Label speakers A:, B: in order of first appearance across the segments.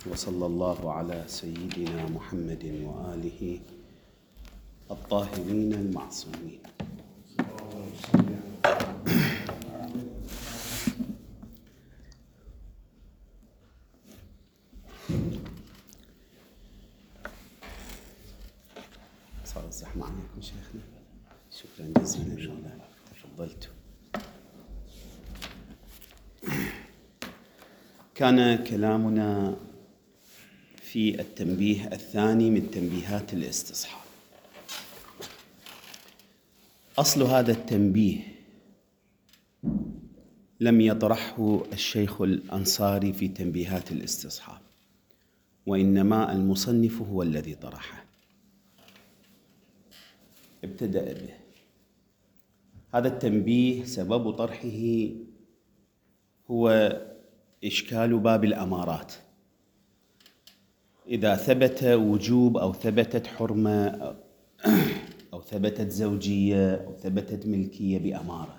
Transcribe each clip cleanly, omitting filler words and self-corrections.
A: وصلى الله على سيدنا محمد وآله الطاهرين المعصومين. صار الزحمة عليكم شيخنا، شكرا جزيلا، تفضلتوا. كان كلامنا في التنبيه الثاني من تنبيهات الاستصحاب. أصل هذا التنبيه لم يطرحه الشيخ الأنصاري في تنبيهات الاستصحاب، وإنما المصنف هو الذي طرحه، ابتدأ به. هذا التنبيه سبب طرحه هو إشكال باب الأمارات. إذا ثبت وجوب أو ثبتت حرمة أو ثبتت زوجية أو ثبتت ملكية بأمارة،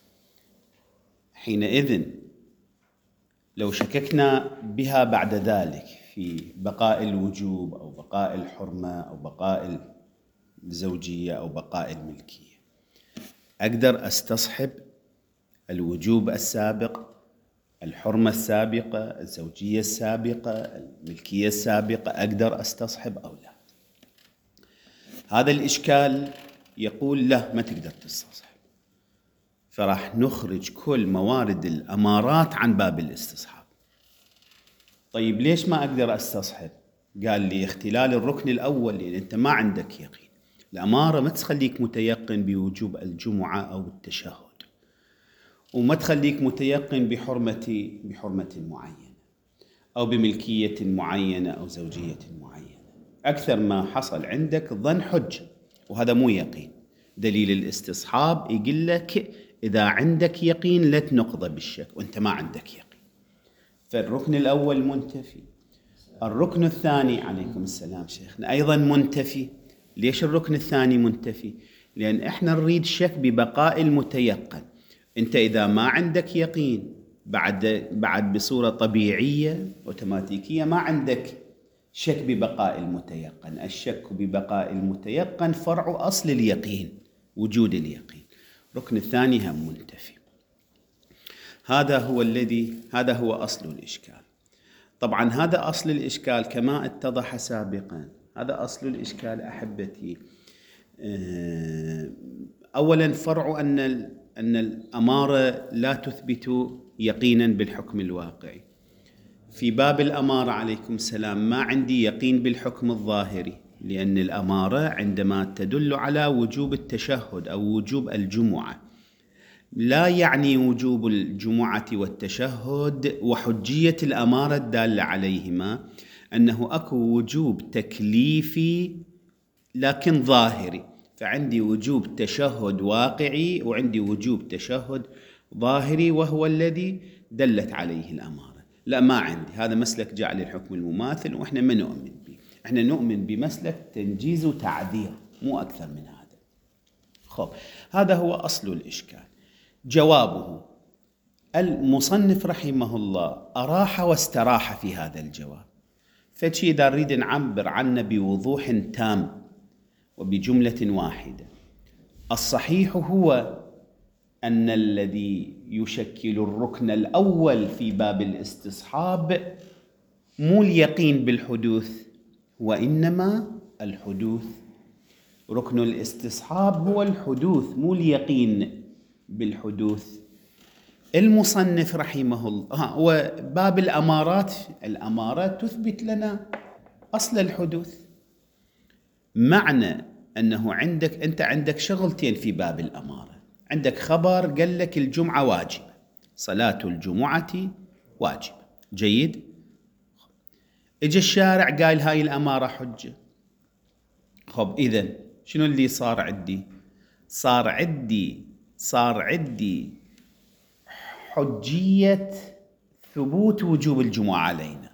A: حينئذ لو شككنا بها بعد ذلك في بقاء الوجوب أو بقاء الحرمة أو بقاء الزوجية أو بقاء الملكية، أقدر أستصحب الوجوب السابق، الحرمة السابقة، الزوجية السابقة، الملكية السابقة، أقدر أستصحب أو لا؟ هذا الإشكال يقول لا، ما تقدر تستصحب، فراح نخرج كل موارد الأمارات عن باب الاستصحاب. طيب ليش ما أقدر أستصحب؟ قال لي اختلال الركن الأول، لأن أنت ما عندك يقين. الأمارة ما تخليك متيقن بوجوب الجمعة أو التشهد، وما تخليك متيقن بحرمة معينة أو بملكية معينة أو زوجية معينة. أكثر ما حصل عندك ظن حجة، وهذا مو يقين. دليل الاستصحاب يقول لك إذا عندك يقين لا تنقض بالشك، وأنت ما عندك يقين. فالركن الأول منتفي. الركن الثاني، عليكم السلام شيخنا، أيضا منتفي. ليش الركن الثاني منتفي؟ لأن إحنا نريد شك ببقاء المتيقن. أنت إذا ما عندك يقين بعد بصورة طبيعية أوتوماتيكية ما عندك شك ببقاء المتيقن. الشك ببقاء المتيقن فرع أصل اليقين، وجود اليقين. الركن الثاني هم منتفي. هذا هو أصل الإشكال. طبعا هذا أصل الإشكال كما اتضح سابقا. هذا أصل الإشكال أحبتي. أولا فرع أن الأمارة لا تثبت يقينا بالحكم الواقعي. في باب الأمارة عليكم السلام ما عندي يقين بالحكم الظاهري، لأن الأمارة عندما تدل على وجوب التشهد أو وجوب الجمعة لا يعني وجوب الجمعة والتشهد وحجية الأمارة الدالة عليهما أنه أكو وجوب تكليفي لكن ظاهري. فعندي وجوب تشهد واقعي وعندي وجوب تشهد ظاهري، وهو الذي دلت عليه الأمارة. لا، ما عندي. هذا مسلك جعل الحكم المماثل، وإحنا ما نؤمن به. إحنا نؤمن بمسلك تنجيز وتعذير، مو أكثر من هذا. خب، هذا هو أصل الإشكال. جوابه، المصنف رحمه الله أراح واستراح في هذا الجواب. فشي إذا نريد نعبر عنه بوضوح تام وبجملة واحدة، الصحيح هو أن الذي يشكل الركن الأول في باب الاستصحاب مو اليقين بالحدوث، وإنما الحدوث. ركن الاستصحاب هو الحدوث، مو اليقين بالحدوث. المصنف رحمه الله وباب الأمارات تثبت لنا أصل الحدوث. معنى أنه أنت عندك شغلتين في باب الأمارة. عندك خبر قال لك الجمعة واجبة، صلاة الجمعة واجبة، جيد. اجى الشارع قال هاي الأمارة حجة. خب، إذن شنو اللي صار عندي؟ صار عندي حجية ثبوت وجوب الجمعة علينا.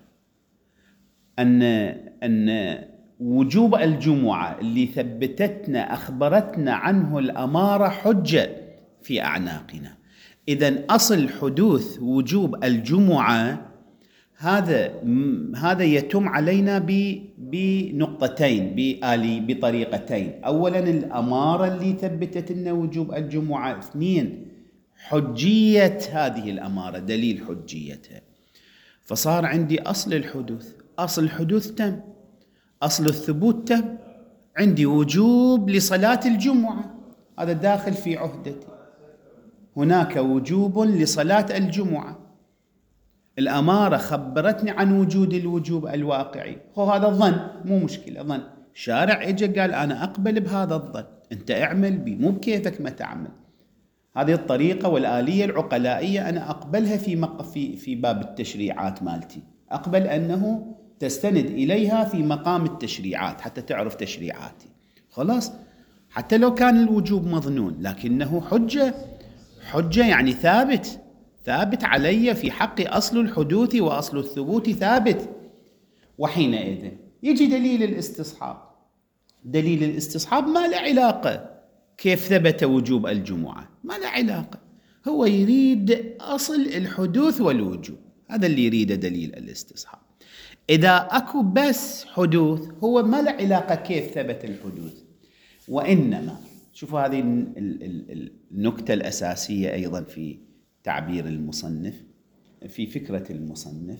A: أن وجوب الجمعة اللي ثبتتنا أخبرتنا عنه الأمارة حجة في أعناقنا. إذن أصل حدوث وجوب الجمعة هذا يتم علينا بنقطتين، بطريقتين. أولا الأمارة اللي ثبتت لنا وجوب الجمعة. 2 حجية هذه الأمارة، دليل حجيتها. فصار عندي أصل الحدوث، أصل الحدوث تم، أصل الثبوت تم، عندي وجوب لصلاة الجمعة، هذا داخل في عهدتي. هناك وجوب لصلاة الجمعة، الأمارة خبرتني عن وجود الوجوب الواقعي. هذا الظن مو مشكلة، ظن. شارع اجى قال أنا أقبل بهذا الظن، أنت اعمل بي، مو بكيفك ما تعمل. هذه الطريقة والآلية العقلائية أنا أقبلها في باب التشريعات مالتي، أقبل أنه تستند إليها في مقام التشريعات حتى تعرف تشريعاتي. خلاص، حتى لو كان الوجوب مظنون لكنه حجة يعني ثابت علي في حق أصل الحدوث وأصل الثبوت ثابت. وحينئذ يجي دليل الاستصحاب. دليل الاستصحاب ما له علاقة كيف ثبت وجوب الجمعة، ما له علاقة، هو يريد أصل الحدوث والوجوب، هذا اللي يريده دليل الاستصحاب. إذا أكو بس حدوث هو ما له علاقة كيف ثبت الحدوث، وإنما شوفوا هذه النكتة الأساسية أيضا في تعبير المصنف، في فكرة المصنف.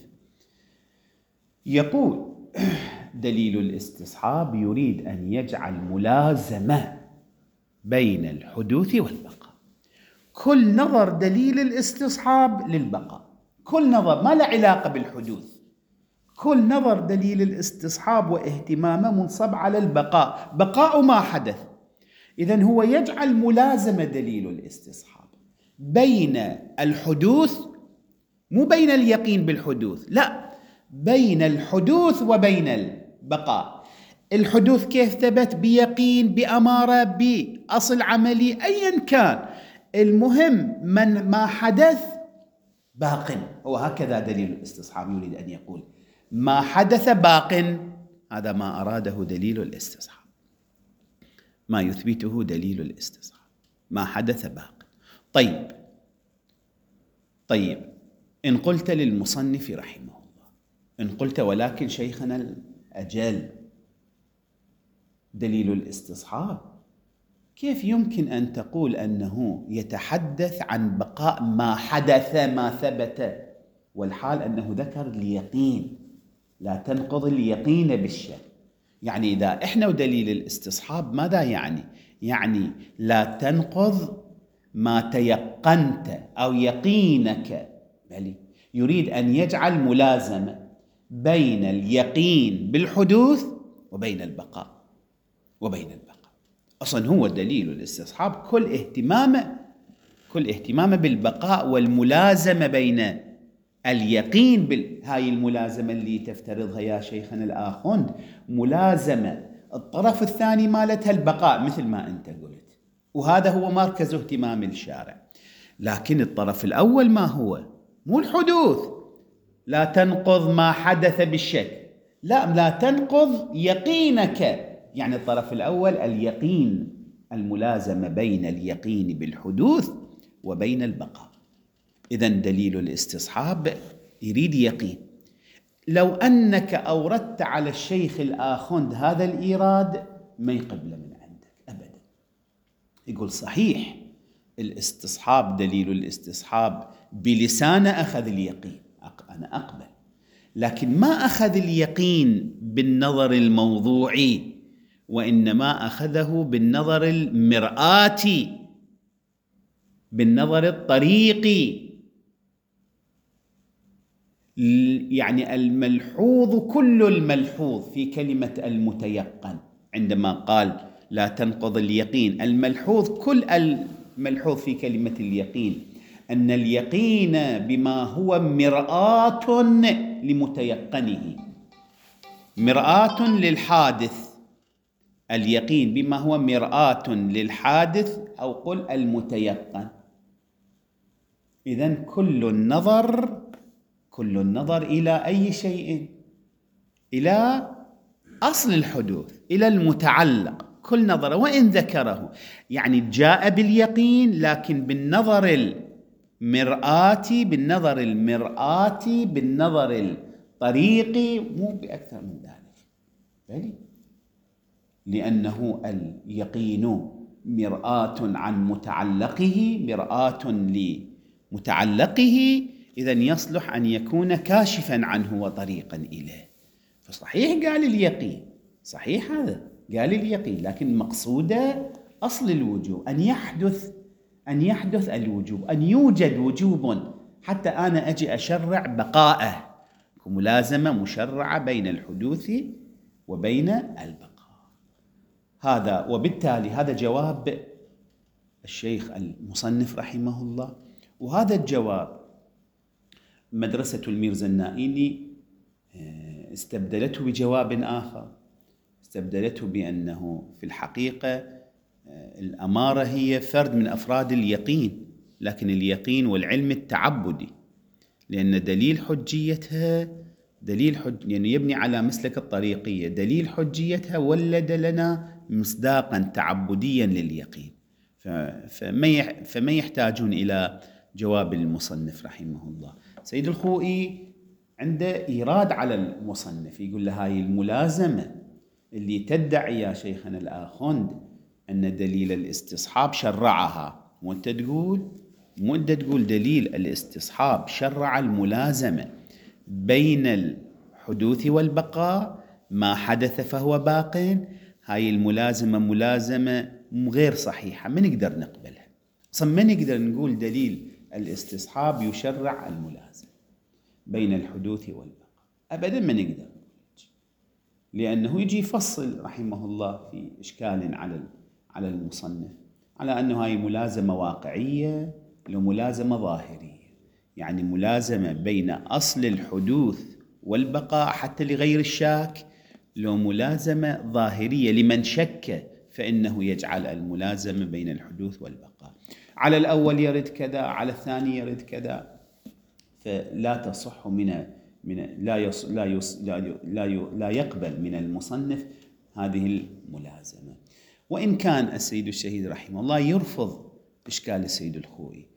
A: يقول دليل الاستصحاب يريد أن يجعل ملازمة بين الحدوث والبقاء. كل نظر دليل الاستصحاب للبقاء، كل نظر ما له علاقة بالحدوث، كل نظر دليل الاستصحاب واهتمامه منصب على البقاء، بقاء ما حدث. إذن هو يجعل ملازمة دليل الاستصحاب بين الحدوث، مو بين اليقين بالحدوث، لا، بين الحدوث وبين البقاء. الحدوث كيف ثبت؟ بيقين، بأمارة، بأصل عملي، أيا كان، المهم ما حدث باق. هو هكذا دليل الاستصحاب يريد أن يقول، ما حدث باق. هذا ما أراده دليل الاستصحاب، ما يثبته دليل الاستصحاب، ما حدث باق. طيب إن قلت للمصنف رحمه الله، إن قلت ولكن شيخنا الأجل دليل الاستصحاب كيف يمكن أن تقول أنه يتحدث عن بقاء ما حدث ما ثبت، والحال أنه ذكر اليقين، لا تنقض اليقين بالشك. يعني إذا إحنا ودليل الاستصحاب ماذا يعني؟ يعني لا تنقض ما تيقنت أو يقينك، بل يريد أن يجعل ملازمة بين اليقين بالحدوث وبين البقاء. أصلا هو دليل الاستصحاب كل اهتمامه بالبقاء والملازمة بين اليقين هاي الملازمة اللي تفترضها يا شيخنا الآخوند، ملازمة الطرف الثاني مالتها البقاء مثل ما أنت قلت، وهذا هو مركز اهتمام الشارع. لكن الطرف الأول ما هو؟ مو الحدوث، لا تنقض ما حدث بالشك، لا تنقض يقينك. يعني الطرف الأول اليقين، الملازمة بين اليقين بالحدوث وبين البقاء. إذن دليل الاستصحاب يريد يقين. لو أنك أوردت على الشيخ الآخوند هذا الإيراد ما يقبل من عندك أبدا، يقول صحيح الاستصحاب، دليل الاستصحاب بلسانه أخذ اليقين، أنا أقبل، لكن ما أخذ اليقين بالنظر الموضوعي، وإنما أخذه بالنظر المرآتي، بالنظر الطريقي. يعني الملحوظ، كل الملحوظ في كلمة المتيقن عندما قال لا تنقض اليقين، الملحوظ، كل الملحوظ في كلمة اليقين أن اليقين بما هو مرآة لمتيقنه، مرآة للحادث، اليقين بما هو مرآة للحادث أو قل المتيقن. إذن كل النظر إلى أي شيء؟ إلى أصل الحدوث، إلى المتعلق، كل نظر وإن ذكره، يعني جاء باليقين لكن بالنظر المرآتي، بالنظر طريقي، مو بأكثر من ذلك. بل لأنه اليقين مرآة عن متعلقه، مرآة لمتعلقه، إذن يصلح أن يكون كاشفا عنه وطريقا إليه. فصحيح قال اليقين، صحيح هذا قال اليقين، لكن مقصوده أصل الوجوب، أن يحدث الوجوب، أن يوجد وجوب حتى أنا أجي أشرع بقائه، ملازمة مشرعة بين الحدوث وبين البقاء. هذا وبالتالي هذا جواب الشيخ المصنف رحمه الله. وهذا الجواب مدرسة الميرزا النائيني استبدلته بجواب آخر، استبدلته بأنه في الحقيقة الأمارة هي فرد من أفراد اليقين، لكن اليقين والعلم التعبدي، لأن دليل حجيتها يعني يبني على مسلك الطريقية، دليل حجيتها ولد لنا مصداقا تعبديا لليقين. فما يحتاجون إلى جواب المصنف رحمه الله. سيد الخوئي عنده إيراد على المصنف، يقول له هاي الملازمة اللي تدعي يا شيخنا الآخوند أن دليل الاستصحاب شرعها، وأنت تقول دليل الاستصحاب شرع الملازمة بين الحدوث والبقاء، ما حدث فهو باق. هاي الملازمة ملازمة غير صحيحة، ما نقدر نقبلها. أصلا ما نقدر نقول دليل الاستصحاب يشرع الملازمة بين الحدوث والبقاء، أبدا ما نقدر، لأنه يجي يفصل رحمه الله في إشكال على المصنف على أنه هاي ملازمة واقعية لو ملازمة ظاهرية، يعني ملازمة بين أصل الحدوث والبقاء حتى لغير الشاك، لو ملازمة ظاهرية لمن شك فإنه يجعل الملازمة بين الحدوث والبقاء. على الأول يرد كذا، على الثاني يرد كذا، فلا تصح لا يقبل من المصنف هذه الملازمة. وإن كان السيد الشهيد رحمه الله يرفض إشكال السيد الخوئي،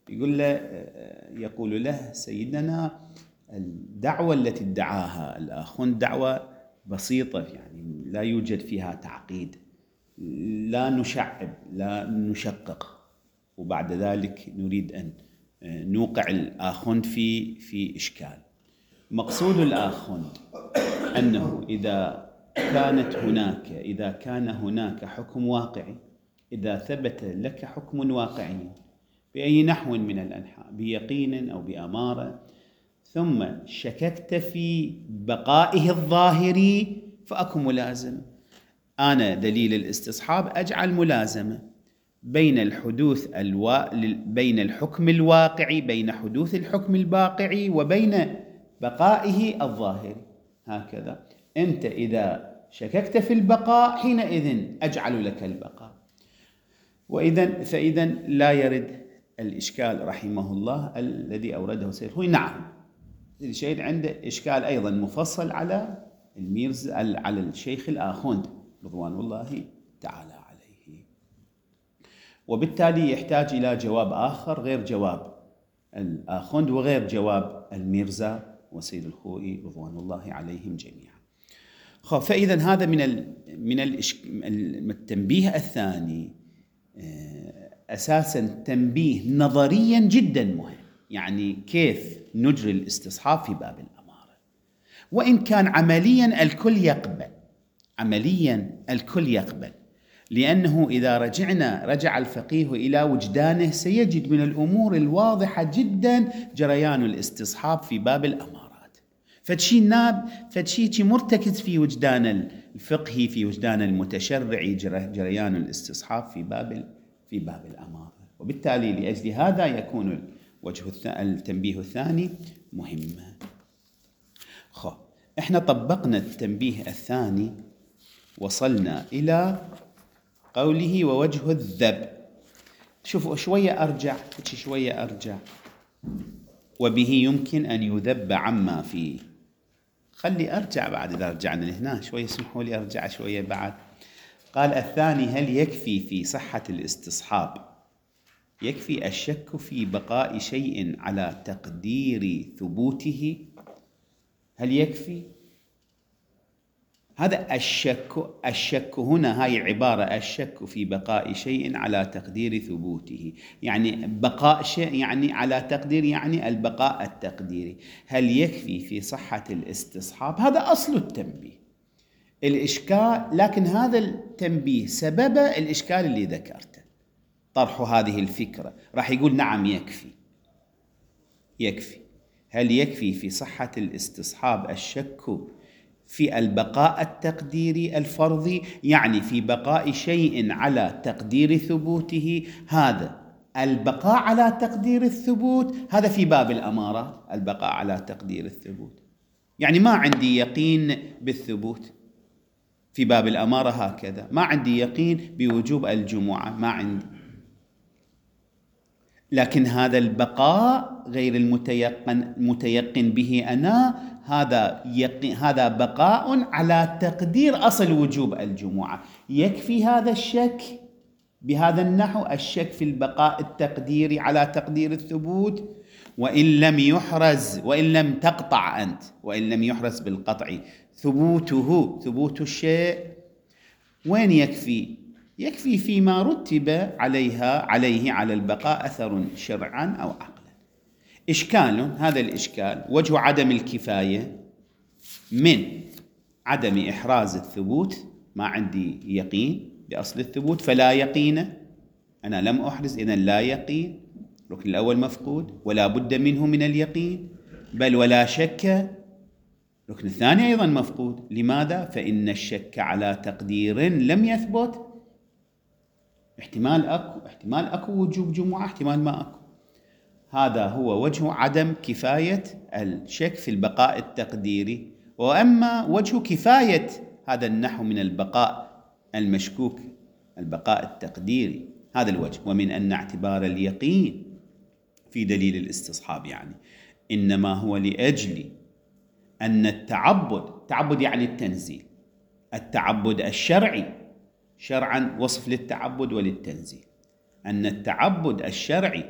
A: يقول له سيدنا الدعوة التي ادعاها الآخون دعوة بسيطة، يعني لا يوجد فيها تعقيد، لا نشعب لا نشقق، وبعد ذلك نريد أن نوقع الآخوند في إشكال. مقصود الآخوند أنه إذا كان هناك حكم واقعي، إذا ثبت لك حكم واقعي بأي نحو من الأنحاء بيقين أو بأمارة، ثم شككت في بقائه الظاهري، فأكو ملازمة. أنا دليل الاستصحاب أجعل ملازمة بين بين الحكم الواقعي، بين حدوث الحكم الواقعي وبين بقائه الظاهري. هكذا أنت إذا شككت في البقاء حينئذ أجعل لك البقاء. فإذا لا يرد الإشكال رحمه الله الذي أورده سيد الخوئي. نعم، الشيخ عنده إشكال أيضا مفصل على على الشيخ الآخوند رضوان الله تعالى عليه، وبالتالي يحتاج إلى جواب آخر غير جواب الآخوند وغير جواب الميرزا وسيد الخوئي رضوان الله عليهم جميعا. فإذا هذا من التنبيه الثاني، أساسا تنبيه نظريا جدا مهم، يعني كيف نجري الاستصحاب في باب الأمارة. وإن كان عمليا الكل يقبل، لأنه إذا رجع الفقيه إلى وجدانه سيجد من الأمور الواضحة جدا جريان الاستصحاب في باب الأمارات. فشي مرتكز في وجدان الفقهي، في وجدان المتشرعي، جريان الاستصحاب في باب الأمارة. وبالتالي لأجل هذا يكون التنبيه الثاني مهما. احنا طبقنا التنبيه الثاني، وصلنا إلى قوله ووجه الذب. شوفوا شوية أرجع وبه يمكن أن يذب عما فيه. خلي أرجع بعد إذا رجعنا هنا شوية، اسمحوا لي أرجع شوية بعد. قال الثاني: هل يكفي في صحة الاستصحاب يكفي الشك في بقاء شيء على تقدير ثبوته؟ هل يكفي؟ هذا الشك هنا، هاي العبارة الشك في بقاء شيء على تقدير ثبوته، يعني بقاء شيء يعني على تقدير، يعني البقاء التقديري. هل يكفي في صحة الاستصحاب؟ هذا أصل التنبيه. الإشكال، لكن هذا التنبيه سبب الإشكال اللي ذكرته، طرح هذه الفكرة. راح يقول نعم يكفي. هل يكفي في صحة الاستصحاب الشك في البقاء التقديري الفرضي، يعني في بقاء شيء على تقدير ثبوته؟ هذا البقاء على تقدير الثبوت هذا في باب الأمارة، البقاء على تقدير الثبوت، يعني ما عندي يقين بالثبوت في باب الأمارة، هكذا ما عندي يقين بوجوب الجمعة، ما عندي. لكن هذا البقاء غير المتيقن به أنا، هذا بقاء على تقدير أصل وجوب الجمعة. يكفي هذا الشك بهذا النحو، الشك في البقاء التقديري على تقدير الثبوت، وإن لم تقطع أنت، وإن لم يحرز بالقطع ثبوت الشيء، وين يكفي؟ يكفي فيما رتب على البقاء أثر شرعا أو عقلا. إشكال، هذا الإشكال وجه عدم الكفاية من عدم إحراز الثبوت، ما عندي يقين بأصل الثبوت فلا يقين، أنا لم أحرز إذن لا يقين، الركن الأول مفقود ولا بد منه من اليقين، بل ولا شك، الركن الثاني أيضا مفقود. لماذا؟ فإن الشك على تقدير لم يثبت، احتمال أكو وجوب جمعة، احتمال ما أكو. هذا هو وجه عدم كفاية الشك في البقاء التقديري. وأما وجه كفاية هذا النحو من البقاء المشكوك، البقاء التقديري، هذا الوجه. ومن أن اعتبار اليقين في دليل الاستصحاب يعني إنما هو لأجل أن التعبد يعني التنزيل، التعبد الشرعي، شرعا وصف للتعبد وللتنزيل، أن التعبد الشرعي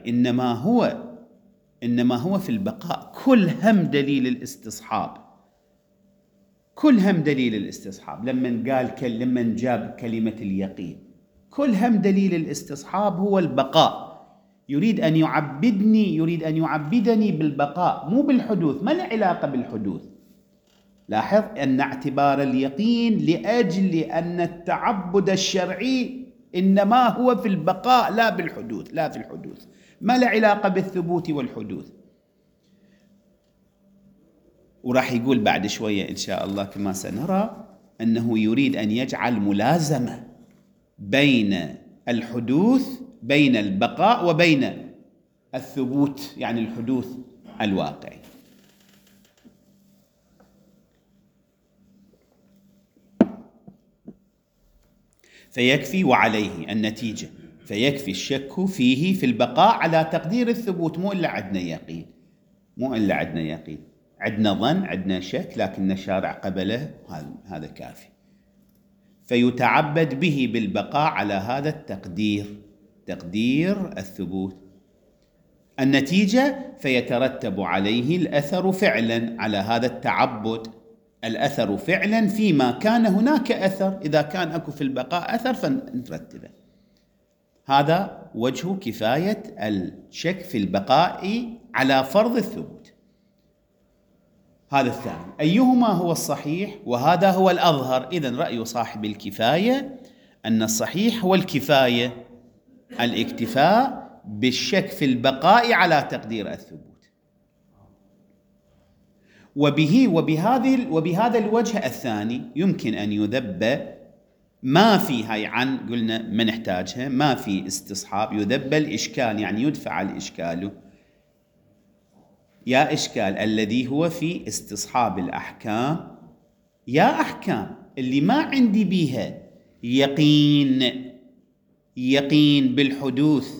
A: إنما هو في البقاء. كل هم دليل الاستصحاب لما جاب كلمة اليقين، كل هم دليل الاستصحاب هو البقاء. يريد أن يعبدني بالبقاء، مو بالحدوث، ما له علاقة بالحدوث. لاحظ أن اعتبار اليقين لأجل أن التعبد الشرعي إنما هو في البقاء لا بالحدوث، لا في الحدوث، ما له علاقة بالثبوت والحدوث. وراح يقول بعد شوية إن شاء الله كما سنرى أنه يريد أن يجعل ملازمة بين الحدوث، بين البقاء وبين الثبوت، يعني الحدوث الواقعي. فيكفي وعليه النتيجة، فيكفي الشك فيه في البقاء على تقدير الثبوت، مو إلا عندنا يقين، عندنا ظن، عندنا شك، لكن الشارع قبله، هذا كافي. فيتعبد به بالبقاء على هذا تقدير الثبوت. النتيجة فيترتب عليه الأثر فعلا على هذا التعبد، الأثر فعلا فيما كان هناك أثر، إذا كان أكو في البقاء أثر فنرتبه. هذا وجه كفاية الشك في البقاء على فرض الثبوت. هذا الثاني. أيهما هو الصحيح؟ وهذا هو الأظهر. إذن رأي صاحب الكفاية أن الصحيح هو الكفاية، الاكتفاء بالشك في البقاء على تقدير الثبوت. وبهذا الوجه الثاني يمكن أن يذب ما في، هاي عن قلنا ما نحتاجها، ما في استصحاب، يذب الإشكال، يعني يدفع الإشكال، يا إشكال الذي هو في استصحاب الأحكام، يا أحكام اللي ما عندي بيها يقين بالحدوث،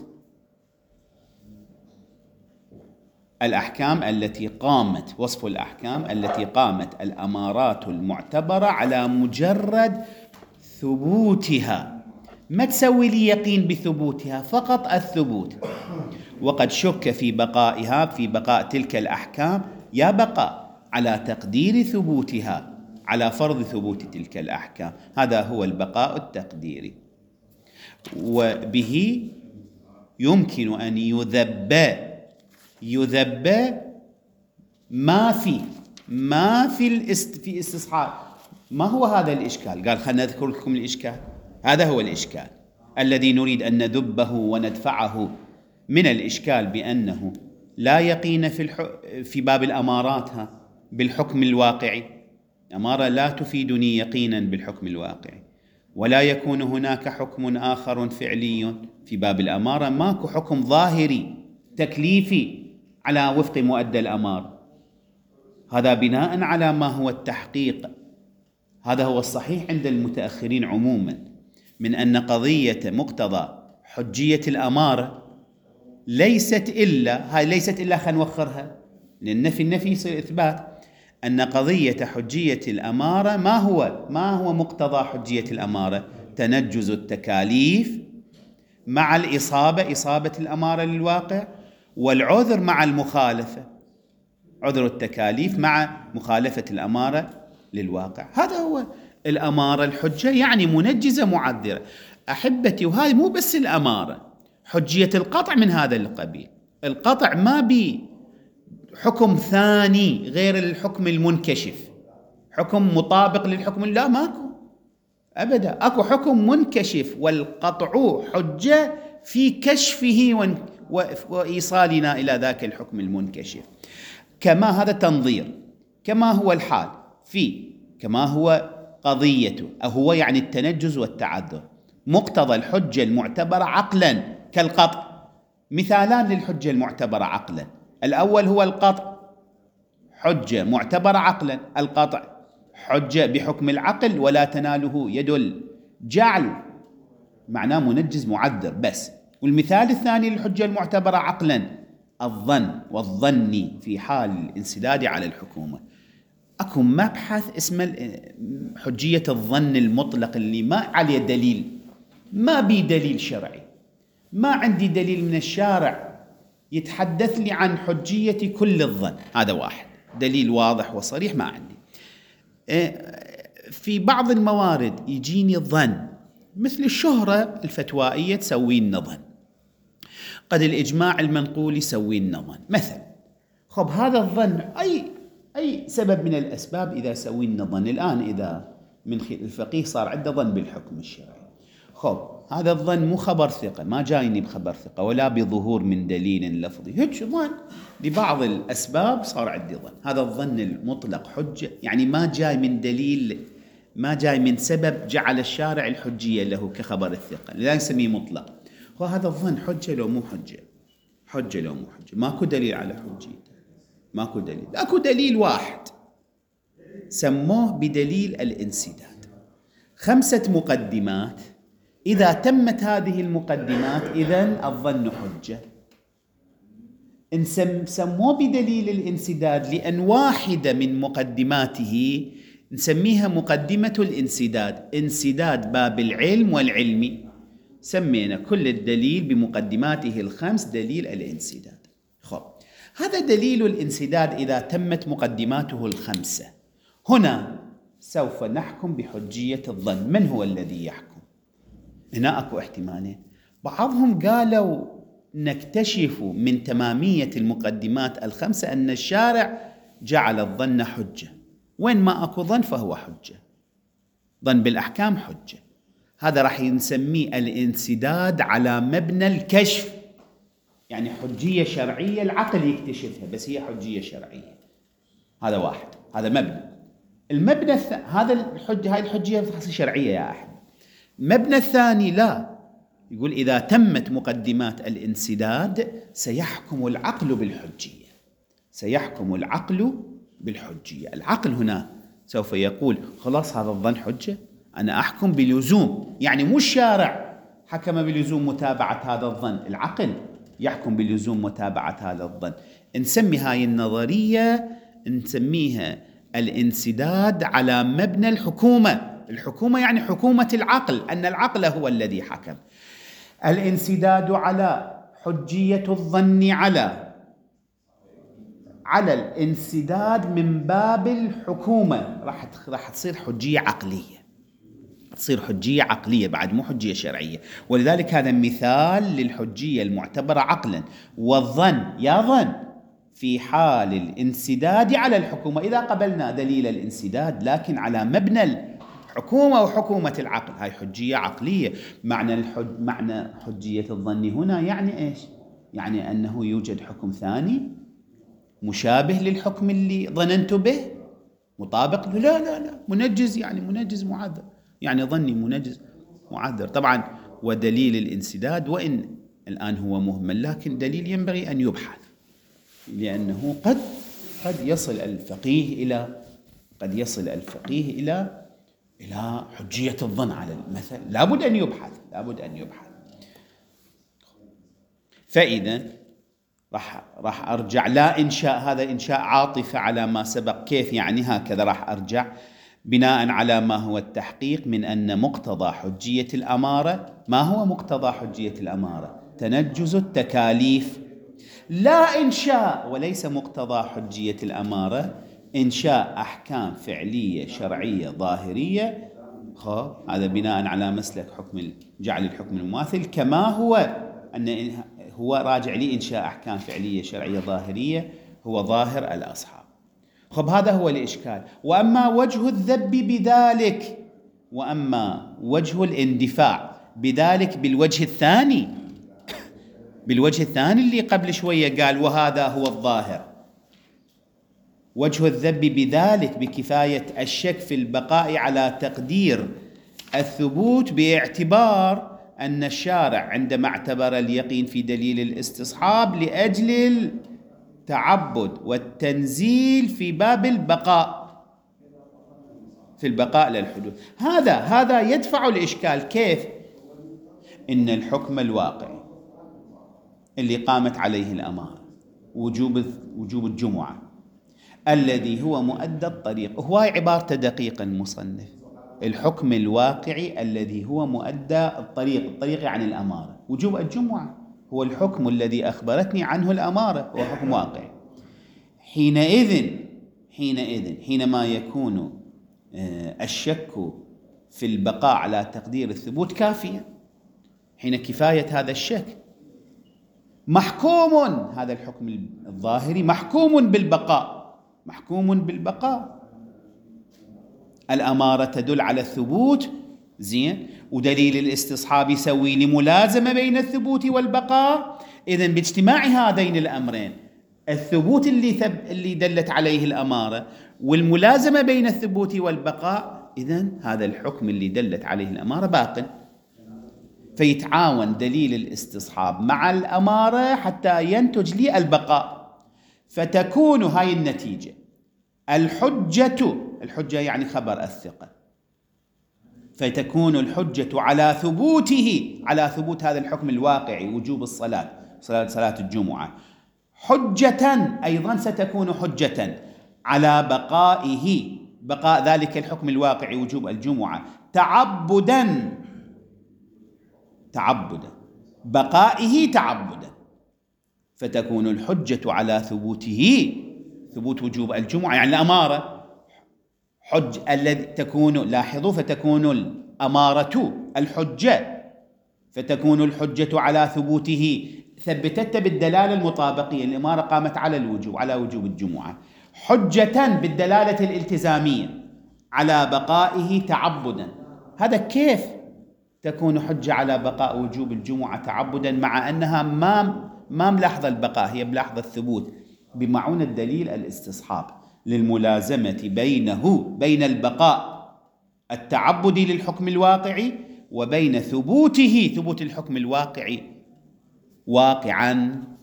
A: الأحكام التي قامت، وصف الأحكام التي قامت الأمارات المعتبرة على مجرد ثبوتها، ما تسوي لي يقين بثبوتها، فقط الثبوت. وقد شك في بقائها، في بقاء تلك الأحكام، يا بقاء على تقدير ثبوتها، على فرض ثبوت تلك الأحكام. هذا هو البقاء التقديري، وبه يمكن أن يذب ما في استصحاب. ما هو هذا الإشكال؟ قال خلنا نذكر لكم الإشكال. هذا هو الإشكال الذي نريد أن ندبه وندفعه من الإشكال بأنه لا يقين في باب الأمارات بالحكم الواقعي. أمارة لا تفيدني يقينا بالحكم الواقعي، ولا يكون هناك حكم آخر فعلي في باب الأمارة. ماكو حكم ظاهري تكليفي على وفق مؤدى الأمارة. هذا بناء على ما هو التحقيق. هذا هو الصحيح عند المتأخرين عموما، من أن قضية مقتضى حجية الأمارة ليست إلا خلينا نوخرها، لأن في النفي يصير إثبات. أن قضية حجية الأمارة ما هو مقتضى حجية الأمارة؟ تنجز التكاليف مع إصابة الأمارة للواقع، والعذر مع المخالفة، عذر التكاليف مع مخالفة الأمارة للواقع. هذا هو الأمارة. الحجة يعني منجزة معذرة. أحبتي، وهذه مو بس الأمارة، حجية القطع من هذا القبيل. القطع ما بي حكم ثاني غير الحكم المنكشف، حكم مطابق للحكم، لا ماكو أبدا. أكو حكم منكشف، والقطع حجة في كشفه وإيصالنا إلى ذاك الحكم المنكشف. كما هذا تنظير، كما هو الحال كما هو قضيته، أو هو يعني التنجز والتعذر. مقتضى الحجة المعتبرة عقلا كالقطع. مثالان للحجة المعتبرة عقلا: الأول هو القطع، حجة معتبرة عقلا. القطع حجة بحكم العقل ولا تناله يد الجعل، معناه منجز معذر بس. والمثال الثاني للحجة المعتبرة عقلا: الظن والظني في حال الانسداد على الحكومة. أكو مبحث اسمه حجية الظن المطلق اللي ما عليه دليل، ما بي دليل شرعي، ما عندي دليل من الشارع يتحدث لي عن حجية كل الظن. هذا واحد دليل واضح وصريح ما عندي. في بعض الموارد يجيني ظن، مثل الشهرة الفتوائية تسوي لنا ظن، قد الإجماع المنقول يسوي لنا ظن مثلا. خب هذا الظن أي سبب من الأسباب إذا سوي لنا ظن. الآن إذا من الفقيه صار عنده ظن بالحكم الشرعي، خب هذا الظن مو خبر ثقة، ما جايني بخبر ثقة ولا بظهور من دليل لفظي، هيك ظن لبعض الأسباب صار عندي ظن. هذا الظن المطلق حجة، يعني ما جاي من دليل، ما جاي من سبب جعل الشارع الحجية له كخبر الثقة، لا نسميه مطلق. وهذا الظن حجة لو مو حجة؟ حجة لو مو حجة؟ ماكو دليل على حجيته، ماكو دليل. اكو دليل واحد سموه بدليل الانسداد. 5 مقدمات، إذا تمت هذه المقدمات إذن الظن حجة. سموه بدليل الانسداد لأن واحدة من مقدماته نسميها مقدمة الانسداد، انسداد باب العلم والعلمي. سمينا كل الدليل بمقدماته ال5 دليل الانسداد. خب هذا دليل الانسداد إذا تمت مقدماته ال5. هنا سوف نحكم بحجية الظن. من هو الذي يحكم؟ هنا أكو احتمالين. بعضهم قالوا نكتشف من تمامية المقدمات ال5 أن الشارع جعل الظن حجة. وين ما أكو ظن فهو حجة، ظن بالأحكام حجة. هذا راح نسميه الانسداد على مبنى الكشف، يعني حجية شرعية العقل يكتشفها، بس هي حجية شرعية. هذا واحد، هذا مبنى. المبنى هذا الحجة، هاي الحجية شرعية يا أحمد. المبنى الثاني لا، يقول إذا تمت مقدمات الانسداد سيحكم العقل بالحجية، سيحكم العقل بالحجية. العقل هنا سوف يقول خلاص هذا الظن حجة، أنا أحكم بلزوم، يعني مو الشارع حكم بلزوم متابعة هذا الظن، العقل يحكم بلزوم متابعة هذا الظن. نسمي هاي النظرية نسميها الانسداد على مبنى الحكومة. الحكومة يعني حكومة العقل، أن العقل هو الذي حكم. الانسداد على حجية الظن على على الانسداد من باب الحكومة، راح تصير حجية عقلية، تصير حجية عقلية بعد، مو حجية شرعية. ولذلك هذا مثال للحجية المعتبرة عقلا. والظن يظن في حال الانسداد على الحكومة، إذا قبلنا دليل الانسداد لكن على مبنى الحكومة وحكومة العقل، هاي حجية عقلية. معنى حجية الظن هنا يعني إيش؟ يعني أنه يوجد حكم ثاني مشابه للحكم اللي ظننت به، مطابق له. لا منجز، يعني منجز معذر، يعني ظني منجز معذر. طبعا ودليل الانسداد وإن الآن هو مهمل، لكن دليل ينبغي أن يبحث، لأنه قد يصل الفقيه إلى حجية الظن على المثل، لابد أن يبحث. فإذا راح أرجع، لا إنشاء، هذا إنشاء عاطفة على ما سبق. كيف يعني؟ هكذا راح أرجع بناء على ما هو التحقيق من أن مقتضى حجية الأمارة. ما هو مقتضى حجية الأمارة؟ تنجز التكاليف، لا إنشاء. وليس مقتضى حجية الأمارة إنشاء أحكام فعلية شرعية ظاهرية. هذا بناء على مسلك جعل الحكم المماثل، كما هو أن هو راجع لي إنشاء أحكام فعلية شرعية ظاهرية، هو ظاهر الأصحاب. هذا هو الإشكال. وأما وجه الذب بذلك، وأما وجه الاندفاع بذلك بالوجه الثاني اللي قبل شوية قال وهذا هو الظاهر، وجه الذب بذلك بكفاية الشك في البقاء على تقدير الثبوت، باعتبار أن الشارع عندما اعتبر اليقين في دليل الاستصحاب لأجل التعبد والتنزيل في باب البقاء، في البقاء للحدوث. هذا يدفع الإشكال. كيف؟ إن الحكم الواقعي اللي قامت عليه الأمارة، وجوب الجمعة، الذي هو مؤدى الطريق، هو عبارة دقيقة المصنف، الحكم الواقعي الذي هو مؤدى الطريق يعني الأمارة. وجوب الجمعة هو الحكم الذي أخبرتني عنه الأمارة، هو حكم واقعي. حينما يكون الشك في البقاء على تقدير الثبوت كافيا، حين كفاية هذا الشك محكوم، هذا الحكم الظاهري محكوم بالبقاء. الأمارة تدل على الثبوت، زين، ودليل الاستصحاب يسوي لي ملازمة بين الثبوت والبقاء. إذن باجتماع هذين الأمرين، الثبوت اللي دلت عليه الأمارة والملازمة بين الثبوت والبقاء، إذن هذا الحكم اللي دلت عليه الأمارة باق. فيتعاون دليل الاستصحاب مع الأمارة حتى ينتج لي البقاء، فتكون هاي النتيجة. الحجة يعني خبر الثقة، فتكون الحجة على ثبوت هذا الحكم الواقعي، وجوب صلاة الجمعة، حجة أيضا ستكون حجة على بقاء ذلك الحكم الواقعي وجوب الجمعة تعبدا، بقائه تعبدا، فتكون الحجة على ثبوت وجوب الجمعة يعني الأمارة فتكون الأمارة الحجة، فتكون الحجة على ثبوته، ثبتت بالدلالة المطابقية، الأمارة قامت على وجوب الجمعة، حجة بالدلالة الالتزامية على بقائه تعبدا. هذا كيف تكون حجة على بقاء وجوب الجمعة تعبدا مع أنها ما ملاحظة البقاء، هي ملاحظة الثبوت بمعونة دليل الاستصحاب للملازمة بين البقاء التعبدي للحكم الواقعي وبين ثبوت الحكم الواقعي واقعا.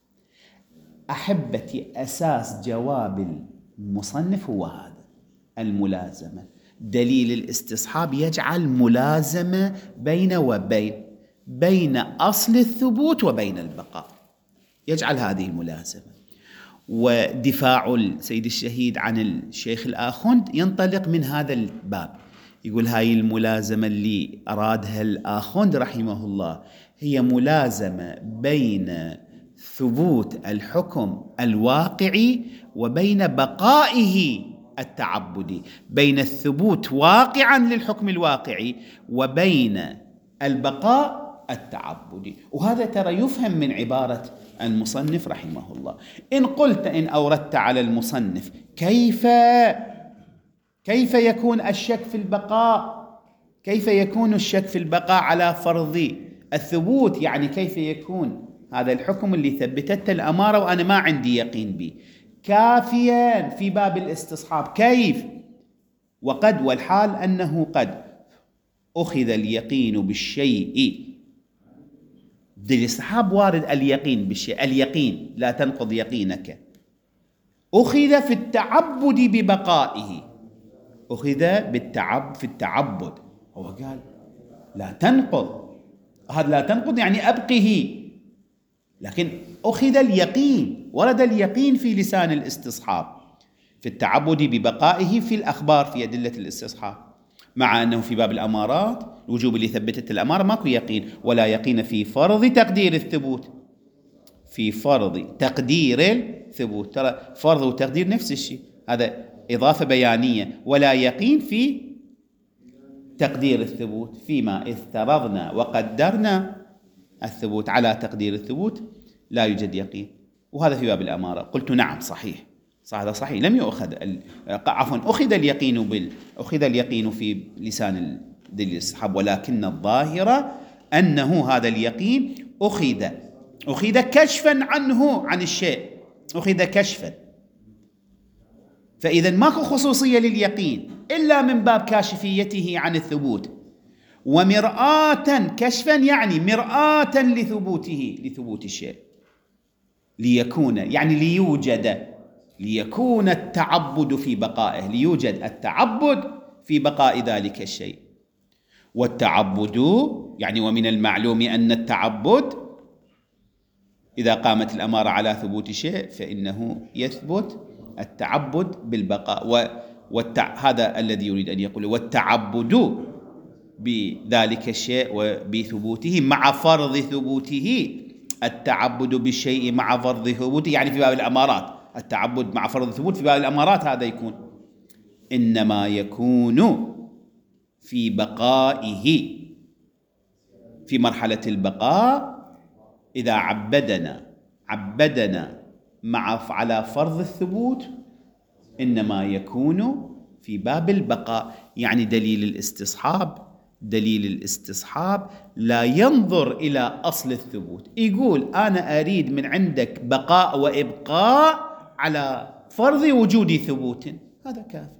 A: أحبتي، أساس جواب المصنف هو هذا، الملازمة. دليل الاستصحاب يجعل ملازمة بين أصل الثبوت وبين البقاء، يجعل هذه الملازمة. ودفاع السيد الشهيد عن الشيخ الآخوند ينطلق من هذا الباب، يقول هاي الملازمة اللي أرادها الآخوند رحمه الله هي ملازمة بين ثبوت الحكم الواقعي وبين بقائه التعبدي، بين الثبوت واقعا للحكم الواقعي وبين البقاء التعبدي. وهذا ترى يفهم من عبارة المصنف رحمه الله. إن قلت، إن أوردت على المصنف كيف يكون الشك في البقاء، كيف يكون الشك في البقاء على فرض الثبوت، يعني كيف يكون هذا الحكم اللي ثبتته الأمارة وأنا ما عندي يقين به كافيا في باب الاستصحاب؟ كيف؟ وقد والحال أنه قد أخذ اليقين بالشيء. بالاستصحاب وارد اليقين بالشيء، اليقين لا تنقض يقينك. أخذ في التعبد ببقائه، أخذ في التعبد. هو قال لا تنقض، هذا لا تنقض يعني أبقه، لكن أخذ اليقين، ورد اليقين في لسان الاستصحاب في التعبد ببقائه في الأخبار في أدلة الاستصحاب، مع أنه في باب الأمارات الوجوب اللي ثبتت الأمارة ماكو يقين، ولا يقين في فرض تقدير الثبوت، في فرض تقدير الثبوت. ترى فرض وتقدير نفس الشيء، هذا إضافة بيانية. ولا يقين في تقدير الثبوت، فيما افترضنا وقدرنا الثبوت على تقدير الثبوت لا يوجد يقين، وهذا في باب الأمارة. قلت نعم صحيح، هذا صحيح، لم يؤخذ أخذ اليقين في لسان دليل الصحاب، ولكن الظاهر أنه هذا اليقين أخذ كشفا عنه، عن الشيء أخذ كشفا. فإذا ماكو خصوصية لليقين إلا من باب كاشفيته عن الثبوت، ومرآة كشفا يعني مرآة لثبوت الشيء، ليكون يعني ليكون التعبد في بقائه، ليوجد التعبد في بقاء ذلك الشيء. والتعبد يعني ومن المعلوم أن التعبد إذا قامت الأمارة على ثبوت شيء فإنه يثبت التعبد بالبقاء. هذا الذي يريد أن يقول، والتعبد بذلك الشيء وبثبوته مع فرض ثبوته، التعبد بالشيء مع فرض ثبوته يعني في باب الأمارات، التعبد مع فرض الثبوت في باب الأمارات هذا يكون، إنما يكون في بقائه في مرحلة البقاء إذا عبدنا على فرض الثبوت، إنما يكون في باب البقاء. يعني دليل الاستصحاب لا ينظر إلى أصل الثبوت، يقول أنا أريد من عندك بقاء وإبقاء على فرض وجود ثبوت، هذا كافي.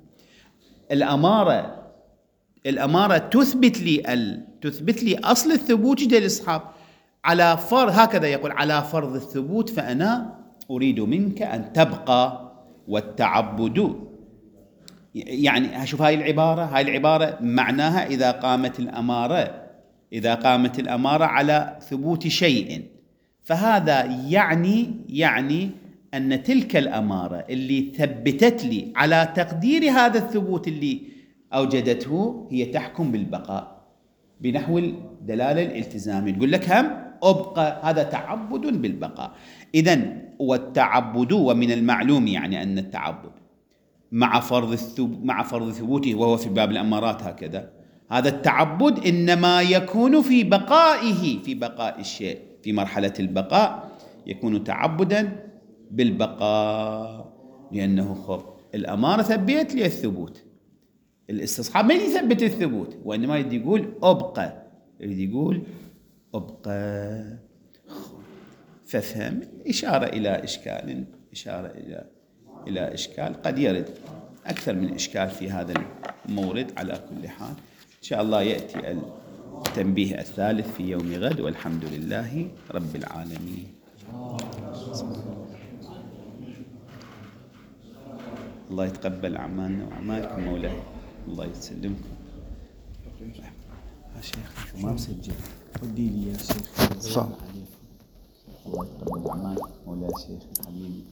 A: الأمارة تثبت لي أصل الثبوت جدل الاستصحاب على فرض، هكذا يقول على فرض الثبوت، فأنا أريد منك أن تبقى. والتعبد يعني شوف هاي العبارة معناها إذا قامت الأمارة على ثبوت شيء، فهذا يعني أن تلك الأمارة اللي ثبتت لي على تقدير هذا الثبوت اللي أوجدته هي تحكم بالبقاء بنحو الدلالة الالتزامية، تقول لك هم أبقى، هذا تعبد بالبقاء. إذن والتعبد ومن المعلوم يعني أن التعبد مع فرض ثبوته، وهو في باب الأمارات هكذا، هذا التعبد إنما يكون في بقاء الشيء في مرحلة البقاء، يكون تعبدا بالبقاء، لأنه الأمارة ثبت لي الثبوت، الاستصحاب ما يثبت الثبوت، وإنما يقول أبقى. ففهم إشارة إلى إشكال قد يرد أكثر من إشكال في هذا المورد. على كل حال إن شاء الله يأتي التنبيه الثالث في يوم غد، والحمد لله رب العالمين. الله يتقبل أعمالنا وأعمالكم مولاي، الله يسلمكم. يا شيخ ما مسجل، ودي لي يا شيخ. الله يتقبل أعمالك مولاي الشيخ حبيبي.